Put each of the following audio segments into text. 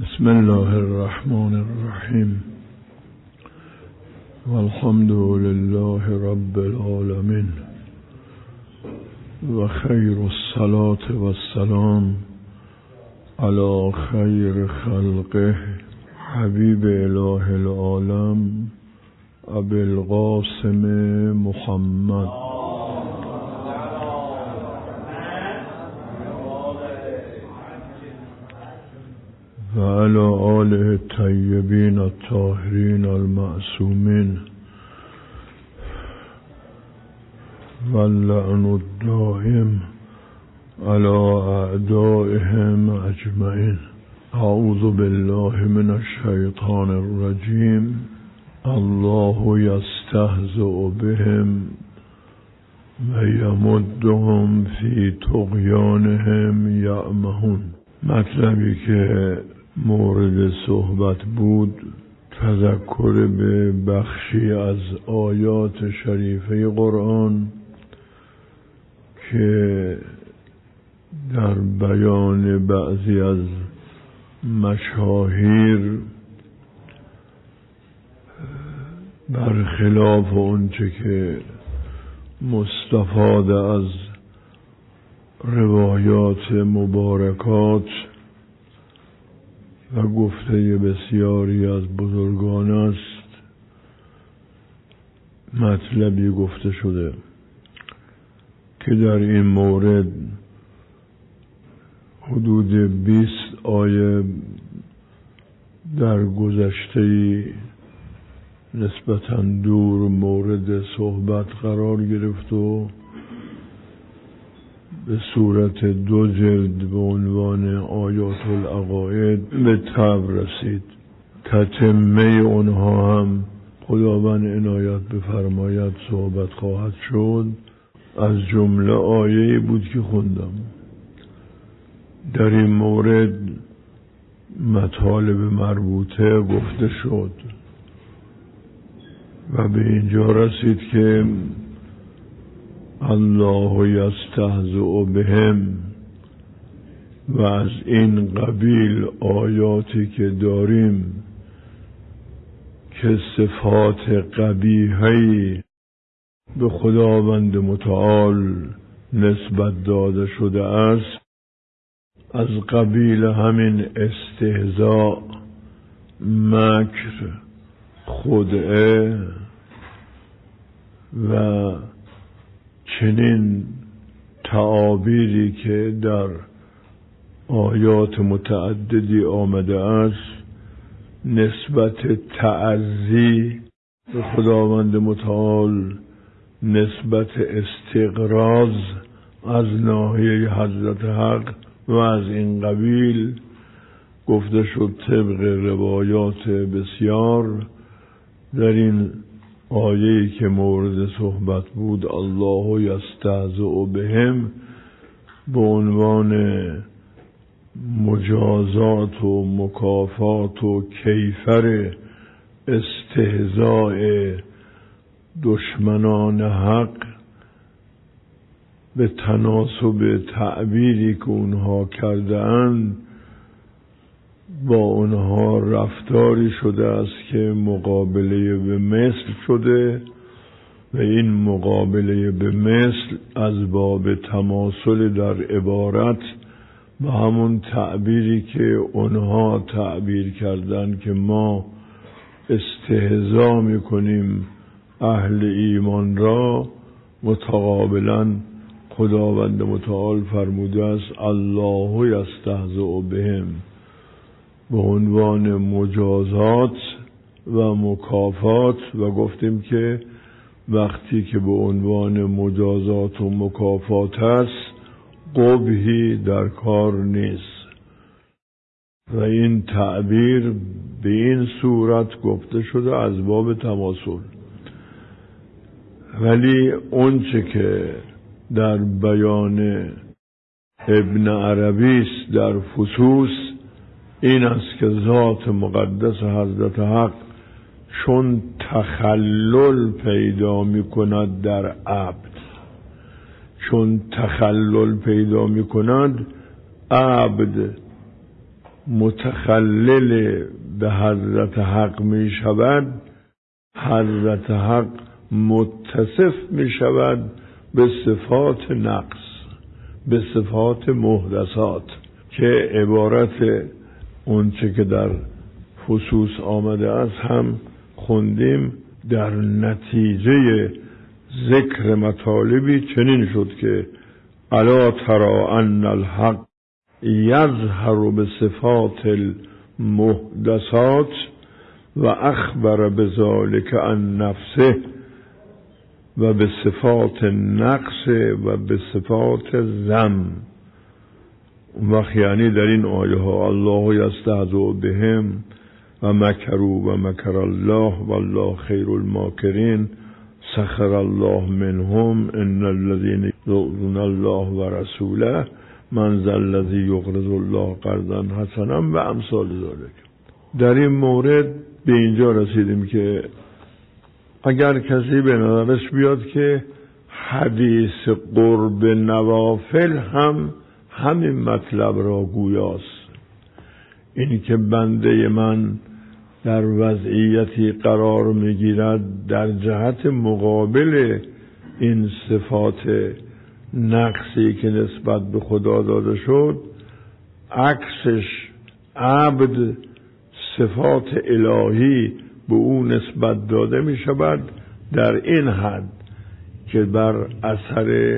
بسم الله الرحمن الرحیم والحمد لله رب العالمین و خیر الصلاة و السلام علی خیر خلقه حبیب اله العالم ابی القاسم محمد و علی آله الطیبین الطاهرین المعصومین و اللعن الدائم علی اعدائهم اجمعین. اعوذ بالله من الشیطان الرجیم. الله یستهزئ بهم و یمدهم فی طغیانهم یعمهون. مطلبی که مورد صحبت بود تذکر به بخشی از آیات شریفه قرآن که در بیان بعضی از مشاهیر برخلاف اونچه که مستفاد از روایات مبارکات و گفته بسیاری از بزرگان است، مطلبی گفته شده که در این مورد حدود 20 آیه در گذشته نسبتاً دور مورد صحبت قرار گرفت و به صورت 2 جلد به عنوان آیات العقاید به تاب رسید. تتمه اونها هم خداوند عنایت بفرماید صحبت خواهد شد. از جمله آیه‌ای بود که خوندم. در این مورد مطالب مربوطه گفته شد و به اینجا رسید که الله یستهزئ بهم و از این قبیل آیاتی که داریم که صفات قبیحی به خداوند متعال نسبت داده شده است، از قبیل همین استهزاء، مکر، خدعه و چنین تعابیری که در آیات متعددی آمده است نسبت تعزی به خداوند متعال، نسبت استغراض از ناحیه حضرت حق و از این قبیل گفته شد. طبق روایات بسیار در این آیه‌ای که مورد صحبت بود الله یستهزئ بهم به عنوان مجازات و مکافات و کیفر استهزاء دشمنان حق به تناسب تعبیری که اونها کرده اند با اونها رفتاری شده است که مقابله به مثل شده و این مقابله به مثل از باب تماثل در عبارت و همون تعبیری که اونها تعبیر کردن که ما استهزا میکنیم اهل ایمان را، متقابلا خداوند متعال فرموده است الله یستهزئ بهم به عنوان مجازات و مکافات. و گفتیم که وقتی که به عنوان مجازات و مکافات است قبحی در کار نیست و این تعبیر به این صورت گفته شده از باب تماثل. ولی اونچه که در بیان ابن عربی است در فصوص این است که ذات مقدس حضرت حق چون تخلل پیدا می کند در عبد، چون تخلل پیدا می کند عبد متخلل به حضرت حق می شود، حضرت حق متصف می شود به صفات نقص، به صفات محدثات که عبارت اونچه که در فصوص آمده است هم خوندیم. در نتیجه ذکر مطالبی چنین شد که الا تری ان الحق یظهر به صفات المحدثات و اخبر بذلک عن نفسه و به صفات نقص و به صفات ذم. وقت یعنی در این آیه ها الله یستهزئ بهم و مکروا و مکر الله والله خیر الماکرین سخر الله منهم ان الذين يؤذون الله ورسوله من ذا الذي يقرض الله قرضا حسنا و امثال ذلك. در این مورد به اینجا رسیدیم که اگر کسی به نظرش بیاد که حدیث قرب نوافل هم همین مطلب را گویاست، این که بنده من در وضعیتی قرار میگیرد در جهت مقابل این صفات نقصی که نسبت به خدا داده شد، عکسش عبد صفات الهی به او نسبت داده می شود در این حد که بر اثر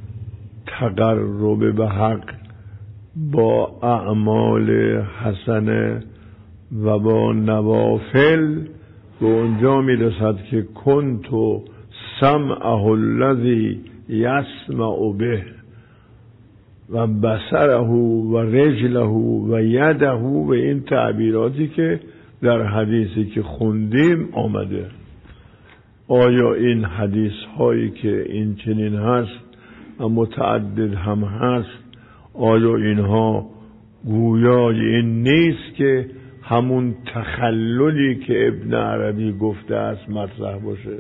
تقرب به حق با اعمال حسنه و با نوافل به اونجا می رسد که کنت سمعه الذی یسمع به و بصره و رجله و یده و این تعبیراتی که در حدیثی که خوندیم آمده. آیا این حدیث هایی که این چنین هست و متعدد هم هست، آیا اینها گویای این نیست که همون تخللی که ابن عربی گفته است مطرح باشه؟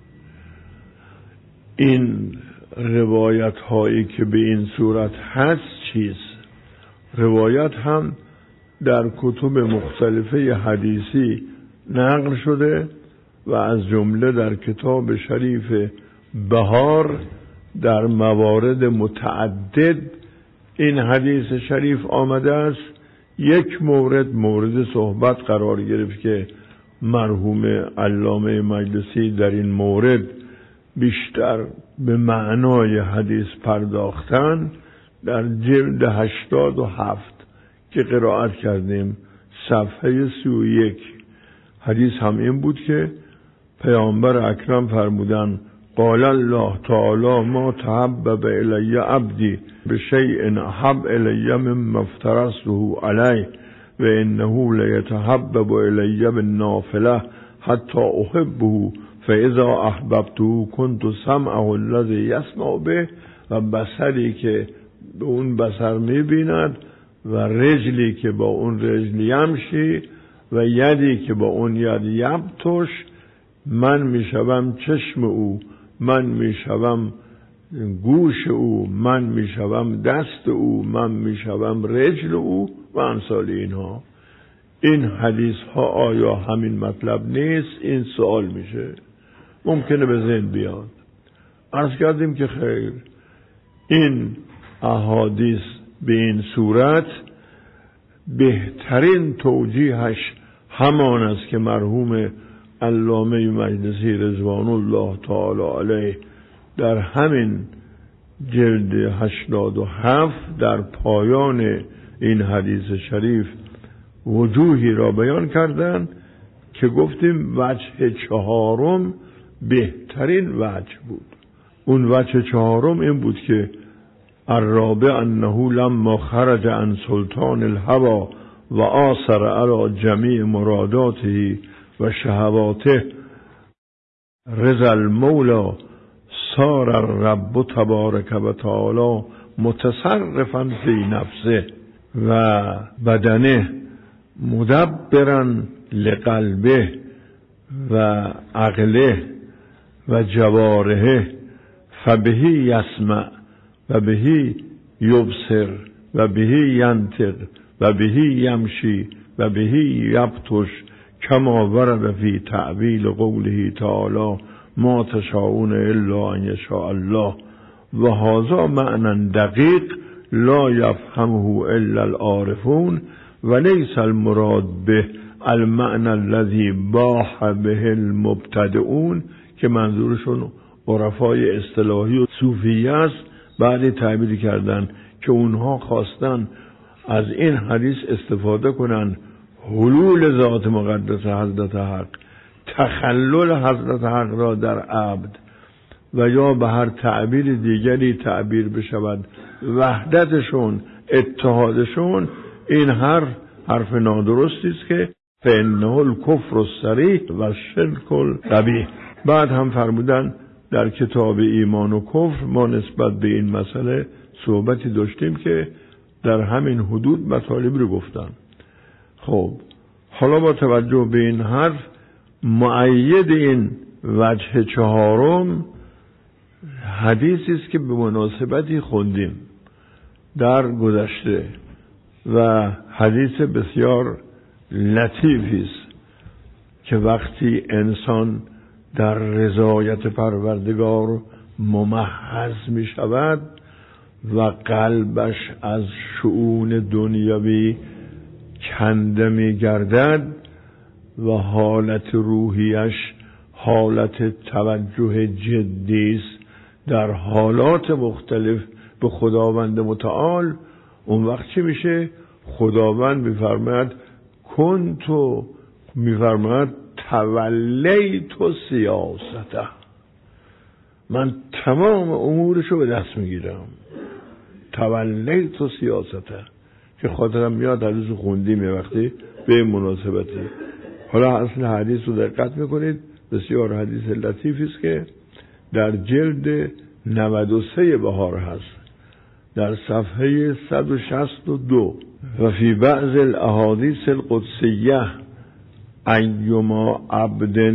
این روایت هایی که به این صورت هست چیست؟ روایت هم در کتب مختلفه حدیثی نقل شده و از جمله در کتاب شریف بهار در موارد متعدد این حدیث شریف آمده است. یک مورد صحبت قرار گرفت که مرحوم علامه مجلسی در این مورد بیشتر به معنای حدیث پرداختن، در جلد 87 که قرائت کردیم صفحه 31. حدیث هم این بود که پیامبر اکرم فرمودن قال الله تعالی ما تحبب الی عبدی بشیء احب الی مما افترضته علیه و انه لیتحبب الی بالنافله حتی احبه فاذا احببته كنت سمعه الذی یسمع به و بصری که به اون بصر میبیند و رجلی که با اون رجل یمشی و یدی که با اون ید یبطش، من میشوم چشم او، من میشوم گوش او، من میشوم دست او، من میشوم رجل او و امثال اینها. این حدیث ها آیا همین مطلب نیست؟ این سوال میشه، ممکنه به ذهن بیاد. عرض کردیم که خیر، این احادیث به این صورت بهترین توجیهش همان است که مرحوم علامه مجلسی رضوان الله تعالی علیه در همین جلد 87 در پایان این حدیث شریف وجوهی را بیان کردند که گفتیم وجه چهارم بهترین وجه بود. اون وجه چهارم این بود که الرابع انه لما خرج عن سلطان الهوى و آثر علی جمیع مراداته و شهواته رضا المولا صار الرب تبارک و تعالی متصرفا فی نفسه و بدنه مدبرا لقلبه و عقله و جوارحه فبهی یسمع و بهی یبصر و بهی ینطق و بهی یمشی و بهی یبطش کما ورد فی تعبیل قوله تعالی ما تشاءون الا ان یشاء الله و هذا معنی دقیق لا یفهمه الا العارفون و لیس المراد به المعنى الذي باح به المبتدئون که منظورشون عرفای اصطلاحی و صوفیه است. بعد تعبیر کردن که اونها خواستن از این حدیث استفاده کنن حلول ذات مقدس حضرت حق، تخلل حضرت حق را در عبد و یا به هر تعبیر دیگری تعبیر بشود وحدتشون، اتحادشون، این حرف نادرستی است که فإنه الکفر الصریح و الشرک القبیح. بعد هم فرمودن در کتاب ایمان و کفر ما نسبت به این مسئله صحبتی داشتیم که در همین حدود مطالب رو گفتن. خب حالا با توجه به این حرف مؤید این وجه چهارم حدیثی است که به مناسبتی خوندیم در گذشته و حدیث بسیار لطیفی است که وقتی انسان در رضایت پروردگار ممحض می شود و قلبش از شؤون دنیوی کنده می گردد و حالت روحیش حالت توجه جدی است در حالات مختلف به خداوند متعال، اون وقت چی میشه؟ خداوند میفرماید کنتو، میفرماید تولیت سیاسته، من تمام امورشو به دست میگیرم. تولیت سیاسته که خاطرم میاد در روز خوندیم یه وقتی به این مناسبتی. حالا اصل حدیث رو دقت میکنید، بسیار حدیث لطیفی است که در جلد 93 بهار هست در صفحه 162 و فی بعض الاحادیث القدسیه ایما عبد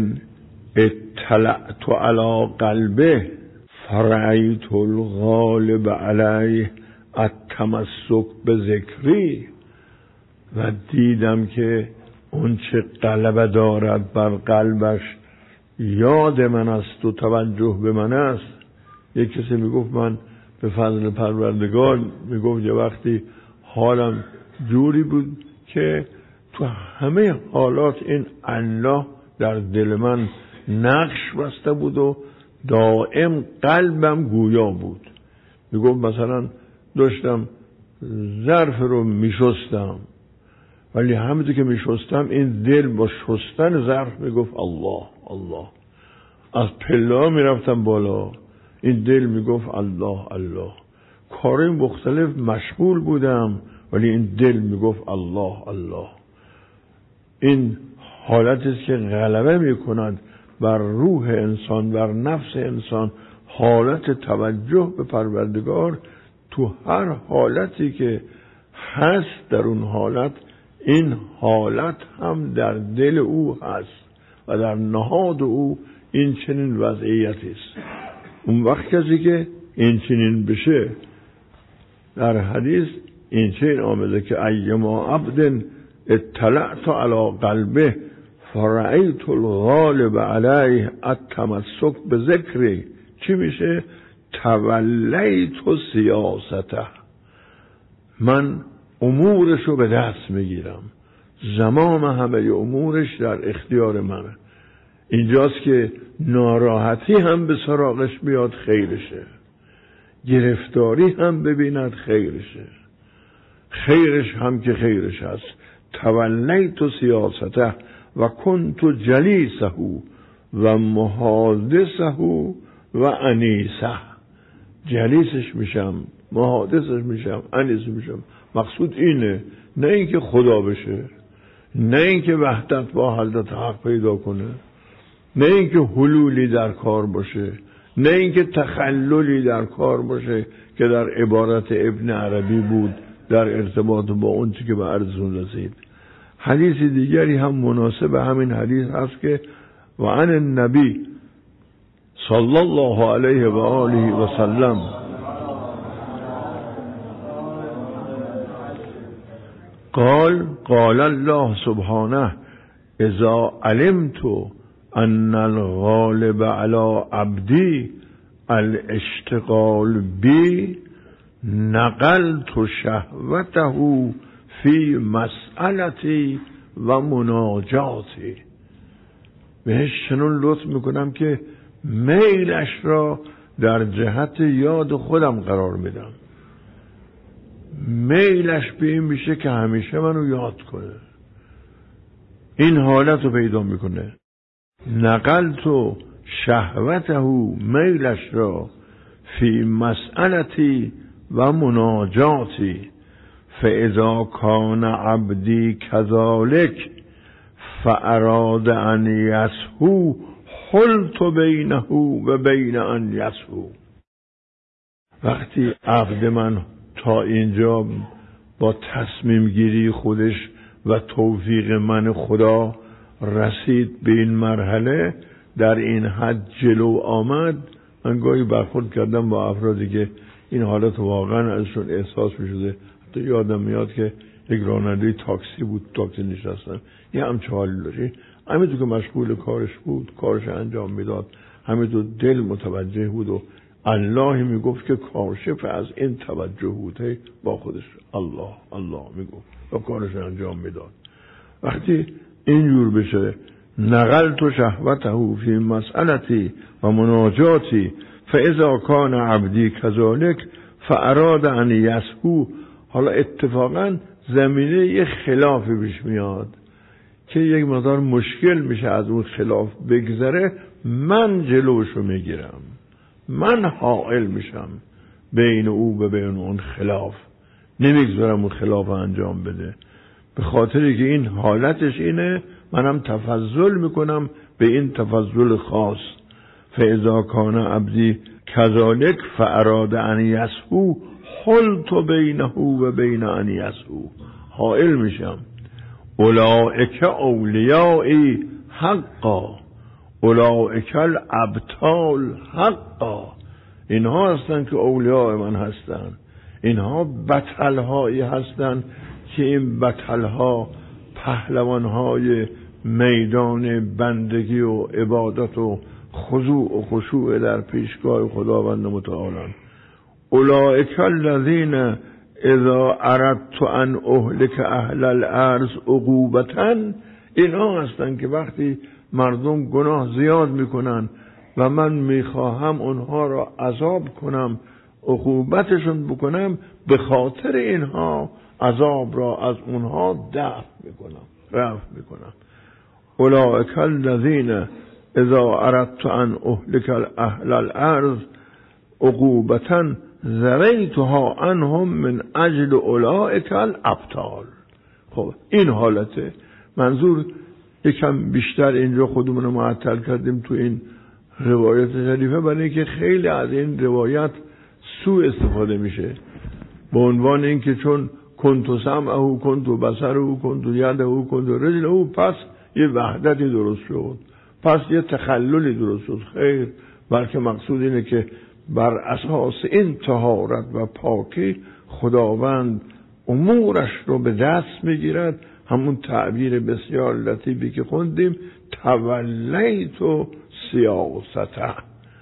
اطلعت علی قلبه فرأیت الغالب علیه التمسک به ذکری، و دیدم که اون چه غلبه دارد بر قلبش یاد من است و توجه به من است. یک کسی میگفت من به فضل پروردگار، میگفت یه وقتی حالم جوری بود که تو همه حالات این الله در دل من نقش بسته بود و دائم قلبم گویا بود. میگفت مثلا داشتم ظرف رو میشستم، ولی همونطور که میشستم این دل با شستن ظرف میگفت الله الله. از پله میرفتم بالا، این دل میگفت الله الله. کارهای مختلف مشغول بودم ولی این دل میگفت الله الله. این حالتی است که غلبه میکند بر روح انسان، بر نفس انسان، حالت توجه به پروردگار. تو هر حالتی که هست در اون حالت، این حالت هم در دل او هست و در نهاد او این چنین وضعیتی است. اون وقت کسی که این چنین بشه، در حدیث این چنین آمده که ایما عبد اطلعت علی قلبه فرأیت الغالب علیه التمسک به ذکری، چی میشه؟ تولیت سیاسته، من امورشو به دست میگیرم، زمام همه امورش در اختیار منه. اینجاست که ناراحتی هم به سراغش بیاد خیرشه، گرفتاری هم ببیند خیرشه، خیرش هم که خیرش هست. تولیت سیاسته و کنت جلیسه و محادثه و انیسه، جلیسش میشم، محادثش میشم، انیسش میشم. مقصود اینه، نه اینکه خدا بشه، نه اینکه وحدت با حضرت حق پیدا کنه، نه اینکه حلولی در کار باشه، نه اینکه تخللی در کار باشه که در عبارت ابن عربی بود در ارتباط با اون چی که به عرضون رسید. حدیث دیگری هم مناسب همین حدیث هست که و عن النبی صلی الله علیه و آله و سلم قال الله سبحانه اذا علمت ان الغالب على عبدی الاشتغال بی نقلت شهوته فی مسئلتی و مناجاتی. بهش چنون لطف میکنم که میلش را در جهت یاد خودم قرار میدم. میلش به این میشه که همیشه منو یاد کنه. این حالت رو پیدا میکنه. نقلت شهوته، میلش را، فی مسئلتی و مناجاتی، فاذا کان عبدی کذالک فاراد ان یسهو حلت بینه و بین ان یسهو. وقتی عبد من تا اینجا با تصمیم گیری خودش و توفیق من خدا رسید به این مرحله، در این حد جلو آمد، من گاهی برخورد کردم با افرادی که این حالت واقعا ازشون احساس می شده. حتی یادم میاد که یک راننده تاکسی بود، تاکسی نشستن، یه همچه حالی داشت، همینطور که مشغول کارش بود، کارش انجام میداد، همینطور دل متوجه بود و الله میگفت که کارشف از این توجه بود، با خودش الله الله میگفت و کارش انجام میداد. وقتی اینجور بشه نقلت شهوته فی مسئلتی و مناجاتی فاذا کان عبدی کذالک فاراد ان یسهو، حالا اتفاقا زمینه یک خلافی پیش میاد که یک مقدار مشکل میشه از اون خلاف بگذره، من جلوشو میگیرم، من حائل میشم بین او و بین اون خلاف، نمیگذارم اون خلاف انجام بده. به خاطری که این حالتش اینه، منم تفضل میکنم به این تفضل خاص. فاذا کان عبدی کذالک فاراد ان یسهو حلت بینه و بین ان یسهو، حائل میشم. اولئک اولیائی حقا، اولئک الابطال حقا، اینها هستن که اولیاء من هستن. اینها بطلهایی هستن که این بطلها پهلوانهای میدان بندگی و عبادت و خضوع و خشوع در پیشگاه خداوند متعال. اولئک الذین اذا اردت ان اهلک اهل الارض عقوبة، اینها هستن که وقتی مردم گناه زیاد میکنن و من میخواهم اونها را عذاب کنم، عقوبتشون بکنم، به خاطر اینها عذاب را از اونها دفع میکنم، رفع میکنم. اولئک الذین اذا اردت ان اهلک اهل الارض عقوبة ذریتها عنهم من اجل اولئک الابطال. خب این حالته. منظور یکم بیشتر اینجا خودمون رو معطل کردیم تو این روایت شریفه، برای اینکه خیلی از این روایت سوء استفاده میشه به عنوان اینکه چون کنت سمعه، کنت بصره، کنت یده، کنت رجله، پس یه وحدتی درست شد، پس یه تخللی درست شد. خیر، بلکه مقصود اینه که بر اساس این طهارت و پاکی خداوند امورش رو به دست میگیرد. همون تعبیر بسیار لطیفی که خوندیم، تولیت و سیاسته،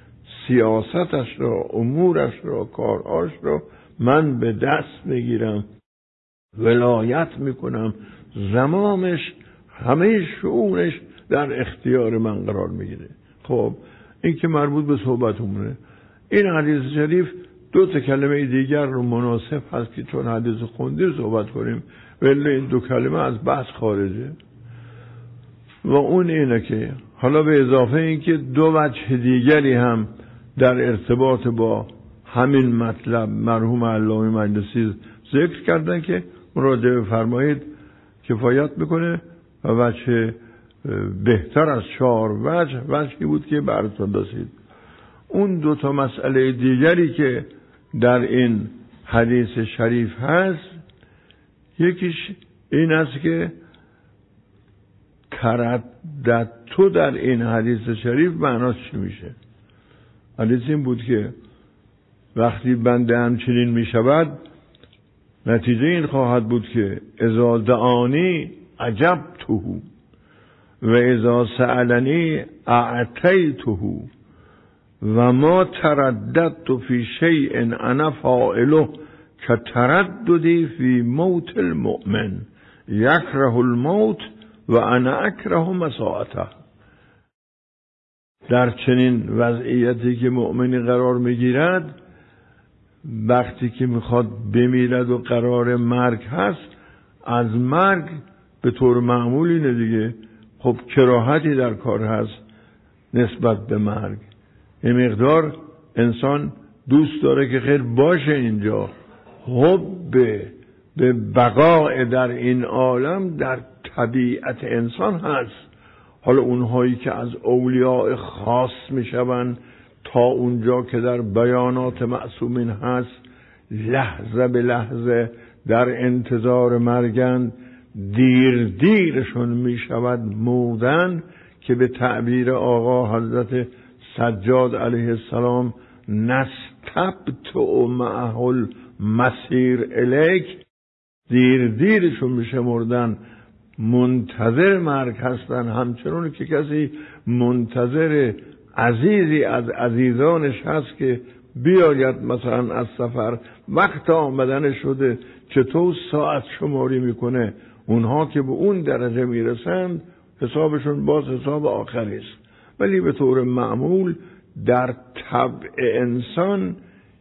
سیاستش رو، امورش رو، کارهاش رو من به دست میگیرم، ولایت میکنم، زمامش، همه شؤونش در اختیار من قرار میگیره. خب این که مربوط به صحبتمونه. این حدیث شریف دو تا کلمه دیگر رو مناسب هست که چون حدیث خوندیم صحبت کنیم، ولی این دو کلمه از بحث خارجه. و اون اینه که حالا به اضافه این که دو وجه دیگری هم در ارتباط با همین مطلب مرحوم علامه مجلسی ذکر کردن که مراجعه فرمایید کفایت میکنه، و وجه بهتر از 4 وجهی بود که براتون رسید. اون دو تا مسئله دیگری که در این حدیث شریف هست، یکیش این است که ترددتو در این حدیث شریف معناش چی میشه. حدیث این بود که وقتی بنده همچنین میشود نتیجه این خواهد بود که اذا دعانی عجبته و اذا سألنی اعطیته و ما ترددت فی شیء انا فاعله کترددی فی موت المؤمن یکره الموت و انا اکره مساعته. در چنین وضعیتی که مؤمنی قرار میگیرد، وقتی که میخواد بمیرد و قرار مرگ هست، از مرگ به طور معمول اینه دیگه، خب کراهتی در کار هست نسبت به مرگ. یه مقدار انسان دوست داره که خیر باشه اینجا، حب به بقای در این عالم در طبیعت انسان هست. حالا اونهایی که از اولیاء خاص میشوند تا اونجا که در بیانات معصومین هست، لحظه به لحظه در انتظار مرگن، دیرشون میشود مودن، که به تعبیر آقا حضرت سجاد علیه السلام نستبطع معه المسیر الیک، دیرشون میشه مردن، منتظر مرگ هستن، همچنون که کسی منتظر عزیزی از عزیزانش هست که بیاید مثلا از سفر، وقت آمدن شده، چطور ساعت شماری میکنه. اونها که به اون درجه میرسند حسابشون باز حساب آخری است. ولی به طور معمول در طبع انسان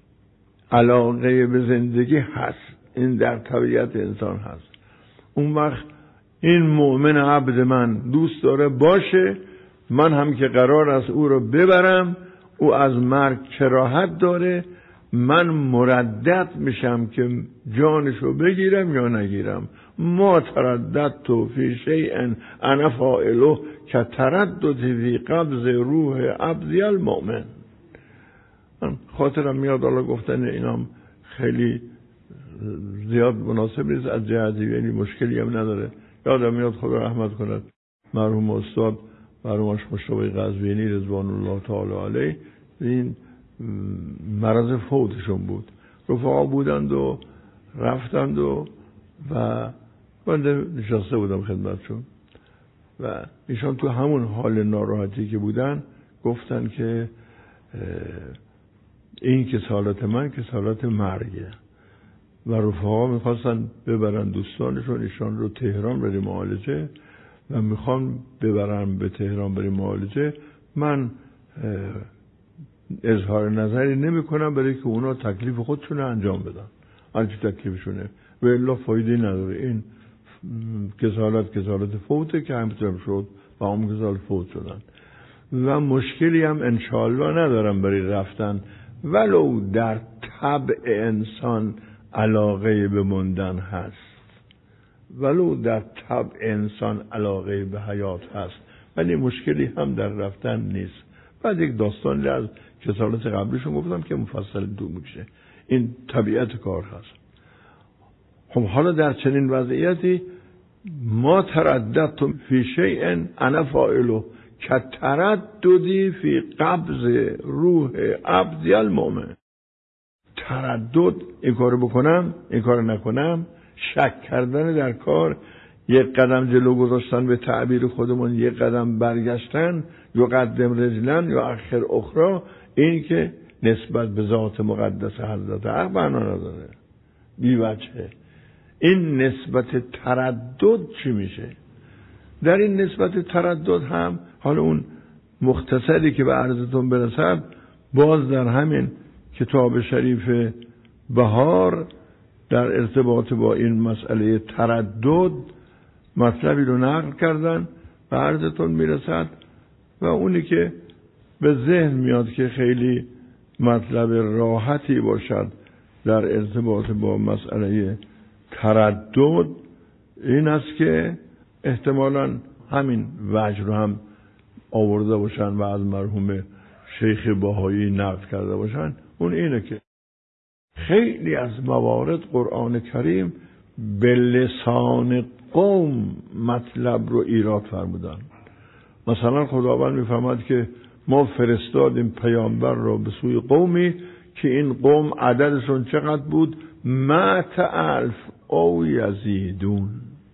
علاقه به زندگی هست، این در طبیعت انسان هست. اون وقت این مؤمن عبد من دوست داره باشه، من هم که قرار است او رو ببرم، او از مرگ کراهت داره، من مردد میشم که جانشو بگیرم یا نگیرم. ما ترددت فی شیء انا فاعله کتردد فی قبض روح عبدی المؤمن. من خاطرم میاد، حالا گفتن اینام خیلی زیاد مناسب نیست از جهتی، یعنی مشکلی هم نداره. یادم میاد، خدا رحمت کند، مرحوم استاد مرحوم مشتبه قزوینی رضوان الله تعالی علیه، این مرض فوتشون بود، رفقا بودند و رفتند و من نشسته بودم خدمتشون و ایشان تو همون حال ناراحتی که بودن گفتن که این کسالت من کسالت مرگه و رفقا میخواستن ببرن دوستانشون ایشان رو تهران برای معالجه و میخوان ببرن به تهران برای معالجه. من اظهار نظری نمی کنم برای که اونا تکلیف خودشون انجام بدن، هرچی تکلیفشونه، و الا فایده نداره. این کسالت فوته که همینطور شد و هم کسالت فوت شدن و مشکلی هم انشاءالله ندارم برای رفتن، ولو در طبع انسان علاقه به موندن هست، ولو در طبع انسان علاقه به حیات هست، ولی مشکلی هم در رفتن نیست. بعد یک داستان از کسالت قبلیشون گفتم که مفصل دو میشه، این طبیعت کار هست. خب حالا در چنین وضعیتی ما ترددت فی شیء انا فاعله کترددی فی قبض روح عبدی المؤمن. تردد، این کارو بکنم این کارو نکنم، شک کردن در کار، یک قدم جلو گذاشتن به تعبیر خودمون، یک قدم برگشتن، یا قدم رجلن یا اخر اخرى، این که نسبت به ذات مقدس حضرت حق معنا نداره، بی وجهه. این نسبت تردد چی میشه؟ در این نسبت تردد هم حالا اون مختصری که به عرضتون برسد، باز در همین کتاب شریف بهار در ارتباط با این مسئله تردد مطلبی رو نقل کردن و عرضتون میرسد و اونی که به ذهن میاد که خیلی مطلب راحتی باشد در ارتباط با مسئله تردد این است که احتمالاً همین وجه رو هم آورده باشن و از مرحوم شیخ بهایی نقل کرده باشن. اون اینه که خیلی از موارد قرآن کریم به لسان قوم مطلب رو ایراد فرمودن. مثلا خداوند میفرماد که ما فرستادیم پیامبر را به سوی قومی که این قوم عددشون چقدر بود؟ مئة الف او یزیدون،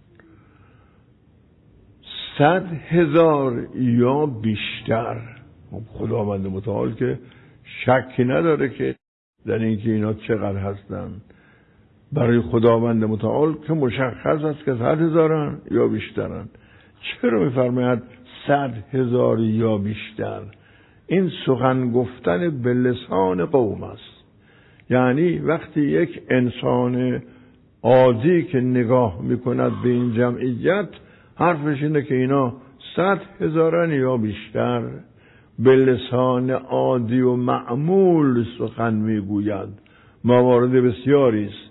100,000 یا بیشتر. خداوند متعال که شکی نداره که در اینکه اینا چقدر هستن. برای خداوند متعال که مشخص است که 100,000 یا بیشترن. چرا میفرماید 100,000 یا بیشتر؟ این سخن گفتن به لسان قوم است. یعنی وقتی یک انسان عادی که نگاه میکند به این جمعیت، حرفش اینه که اینا 100,000 یا بیشتر به لسان عادی و معمول سخن میگوید. موارد بسیاری است.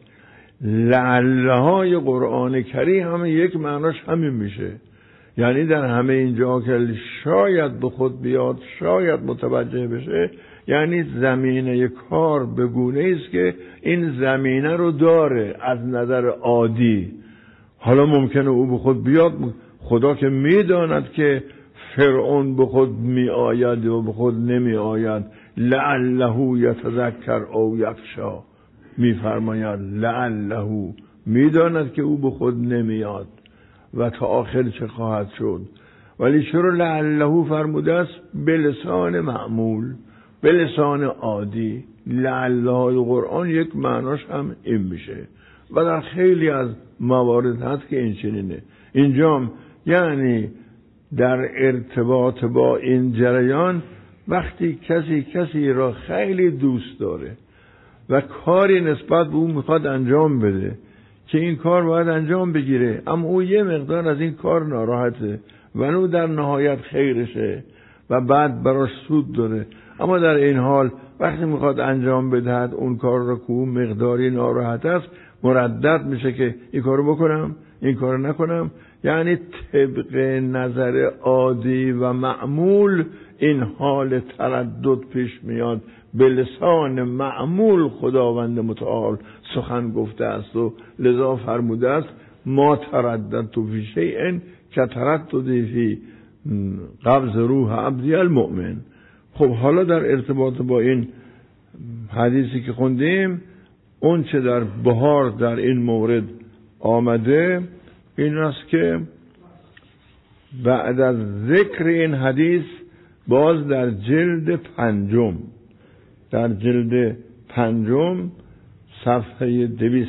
لعلهای قرآن کریم همه یک معناش همین میشه. یعنی در همه اینجا که شاید به خود بیاد، شاید متوجه بشه، یعنی زمینه کار به گونه است که این زمینه رو داره از نظر عادی. حالا ممکنه او به خود بیاد، خدا که میداند که فرعون به خود می آید و به خود نمی آید. لعله یتذکر او یخشی، میفرماید لعله، میداند که او به خود نمیاد و تا آخر چه خواهد شد. ولی چرا لعله فرموده است؟ به لسان معمول، به لسان عادی. لعله های قرآن یک معناش هم این میشه و در خیلی از موارد هست که این چنینه. اینجام یعنی در ارتباط با این جریان، وقتی کسی را خیلی دوست داره و کاری نسبت به او میخواد انجام بده که این کار باید انجام بگیره، اما او یه مقدار از این کار ناراحته و او در نهایت خیرشه و بعد براش سود داره، اما در این حال وقتی میخواد انجام بدهد اون کار را که او مقداری ناراحت است، مردد میشه که این کارو بکنم، این کارو نکنم. یعنی طبق نظر عادی و معمول این حال تردد پیش میاد. به لسان معمول خداوند متعال سخن گفته است و لذا فرموده است ما ترددت فی شیء کترددی فی قبض روح عبدی المؤمن. خب حالا در ارتباط با این حدیثی که خوندیم، اون چه در بهار در این مورد آمده این است که بعد از ذکر این حدیث باز در جلد پنجم صفحه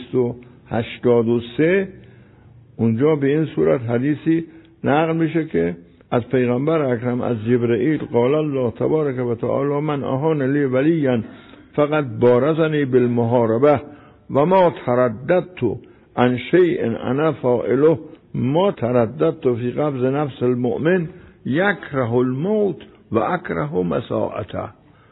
283 اونجا به این صورت حدیثی نقل میشه که از پیغمبر اکرم از جبرئیل قال الله تبارک و تعالی من اهان لی ولیا فقط بارزنی بالمحاربه و ما ترددت عن شیء انا فاعله ما ترددت فی قبض نفس المؤمن یکره الموت و اکره مساعته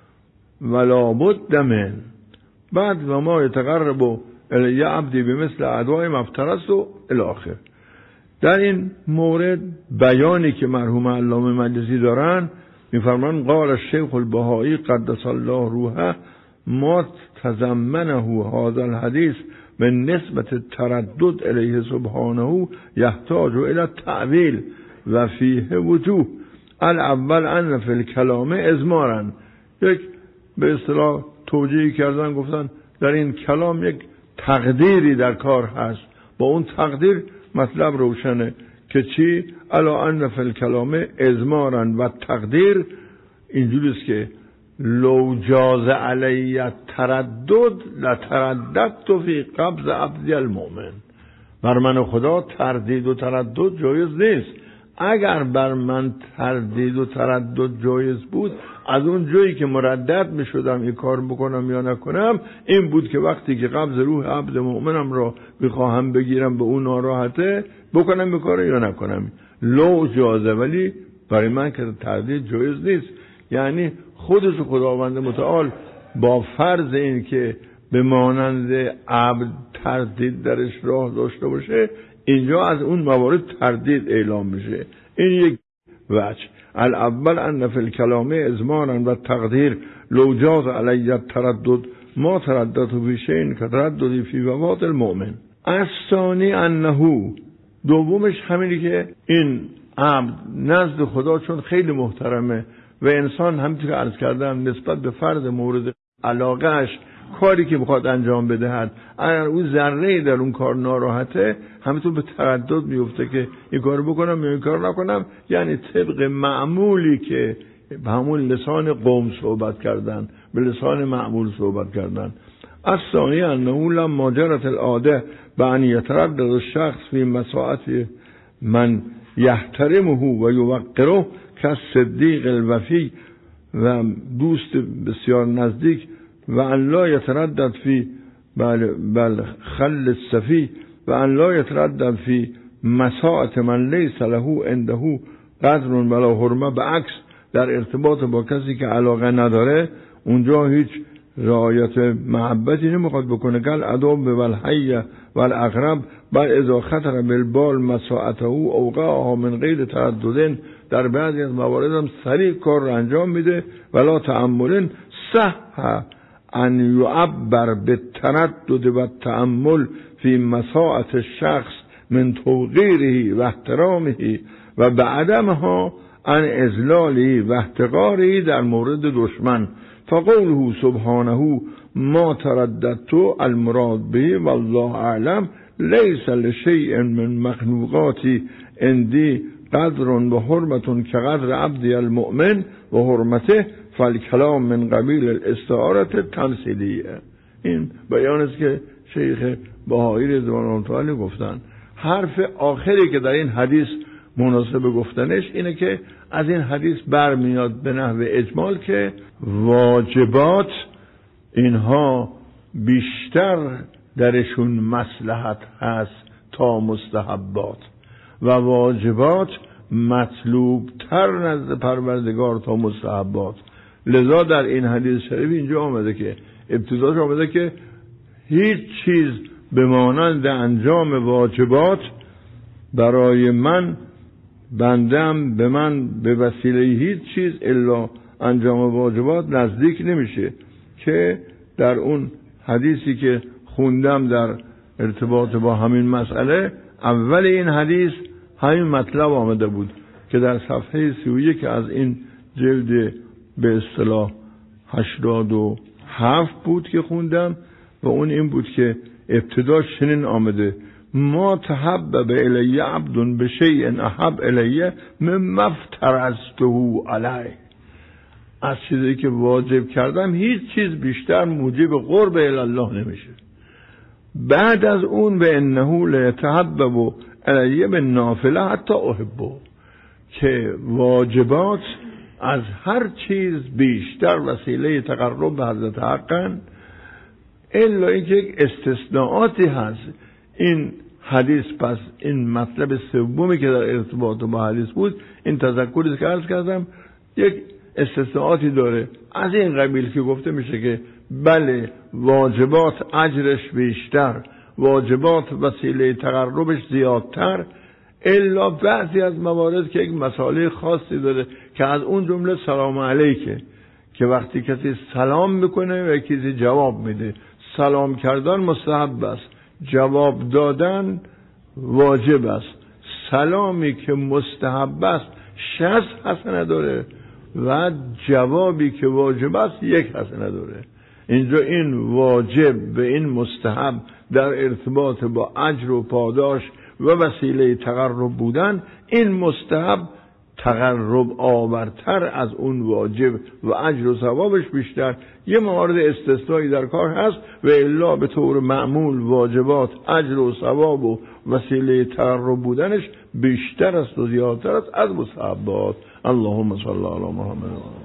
ولا بد من بعد و ما یتقرب الی عبدی بمثل ادعای مفترست و الاخر. در این مورد بیانی که مرحوم علامه مجلسی دارن میفرمان قال الشیخ البهایی قدس الله روحه ما تضمنه هذا الحدیث من نسبت التردد الیه سبحانه یحتاج الى التأویل و فیه وجوه. الاول ان فی الکلام ازمارا، یک به اصطلاح توجیه کردن، گفتن در این کلام یک تقدیری در کار هست. با اون تقدیر مطلب روشنه که چی؟ الا ان فی الکلام ازمارا و تقدیر اینجوریست که لو جاز علی تردد لترددت فی قبض عبد المؤمن. بر من خدا تردید و تردد جایز نیست. اگر بر من تردید و تردد جایز بود، از اون جایی که مردد می شدم این کار بکنم یا نکنم، این بود که وقتی که قبض روح عبد مؤمنم را بخواهم بگیرم به اون ناراحته، بکنم به کار یا نکنم. لو جازه، ولی برای من که تردید جایز نیست. یعنی خودش خداوند متعال با فرض این که به مانند عبد تردید درش راه داشته باشه، اینجا از اون موارد تردید اعلام میشه. این یک وجه. الاول ان فی الکلام ازمانا و تقدیر لو جاز علی تردد ما تردد فی شیء کترددی فی وفات المؤمن. الثانی انه، دومش همینی که این عبد نزد خدا چون خیلی محترمه و انسان همینطور که عرض کردم نسبت به فرد مورد علاقهش کاری که بخواد انجام بدهد اگر اون ذره‌ای در اون کار ناراحته همینطور به تردد میفته که این کارو بکنم یا این کار نکنم، یعنی طبق معمولی که به همون لسان قوم صحبت کردن، به لسان معمول صحبت کردن. الثانی انه لما جرت العاده بأن يتردد الشخص في مساعت من يحترمه و یوقره كالصدیق الوفی و دوست بسیار نزدیک و ان لا يتردد فی بل خل الصفی و ان لا يتردد فی مساعت من لیس له عنده قدر ولا حرمه. به عکس در ارتباط با کسی که علاقه نداره اونجا هیچ رعایت محبتی نمیخواد بکنه. قال ادب والحی والاقرب بل اذا خطر بالبال مساعته اوقعها من غیر تردد. در بعضی از موارد هم سریع کار رو انجام میده ولا تأمل. صح ان يعبر بالتردد و التأمل فی مساعت الشخص من توقیره و احترامه و بعدمها عن اذلاله و احتقاره در مورد دشمن. فقوله سبحانه ما ترددت المراد به والله اعلم لیس لشیء من مخلوقاتی عندی قدر و حرمت كقدر عبدی المؤمن و حرمته فالکلام من قبیل الاستعاره تمثیلیه. این بیان است که شیخ بهایی رضوان الله تعالی گفتن. حرف آخری که در این حدیث مناسب گفتنش اینه که از این حدیث برمیاد به نحو اجمال که واجبات اینها بیشتر درشون مصلحت هست تا مستحبات و واجبات مطلوب تر نزد پروردگار تا مستحبات. لذا در این حدیث شریف اینجا آمده که ابتداش آمده که هیچ چیز به مانند انجام واجبات برای من بندم به من به وسیله هیچ چیز الا انجام واجبات نزدیک نمیشه. که در اون حدیثی که خوندم در ارتباط با همین مسئله اول این حدیث همین مطلب آمده بود که در صفحه 31 از این جلد به اصطلاح 87 بود که خوندم و اون این بود که ابتداش چنین آمده ما تحبب الی عبد بشیء احب الی مما افترضته علیه. از چیزی که واجب کردم هیچ چیز بیشتر موجب قرب الی الله نمیشه. بعد از اون به انه لتحبب الی بالنافله حتی احبه، که واجبات از هر چیز بیشتر وسیله تقرب به حضرت حقن، الا اینکه یک استثناءاتی هست. این حدیث پس این مطلب سومی که در ارتباط با حدیث بود، این تذکری که عرض کردم یک استثناءاتی داره از این قبیل که گفته میشه که بله واجبات اجرش بیشتر، واجبات وسیله تقربش زیادتر، الا بعضی از موارد که یک مسئله خاصی داره که از اون جمله سلام علیکه، که وقتی کسی سلام میکنه و کسی جواب میده، سلام کردن مستحب است، جواب دادن واجب است. سلامی که مستحب است 60 حسنه داره و جوابی که واجب است 1 حسنه داره. اینجا این واجب به این مستحب در ارتباط با اجر و پاداش و وسیله تقرب بودن، این مستحب تقرب آورتر از اون واجب و اجر و ثوابش بیشتر. یه مورد استثنایی در کار هست و الا به طور معمول واجبات اجر و ثواب و وسیله تقرب بودنش بیشتر است و زیادتر است از مستحبات. اللهم صل علی محمد.